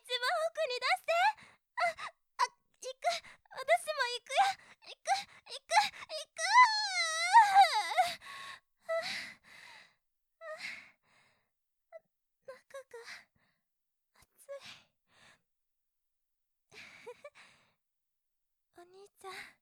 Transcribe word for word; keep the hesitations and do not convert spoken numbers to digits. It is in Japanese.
一番奥に出して。あ、あ、行く。私も行くよ。行く、行く、行く。中が熱い。お兄ちゃん。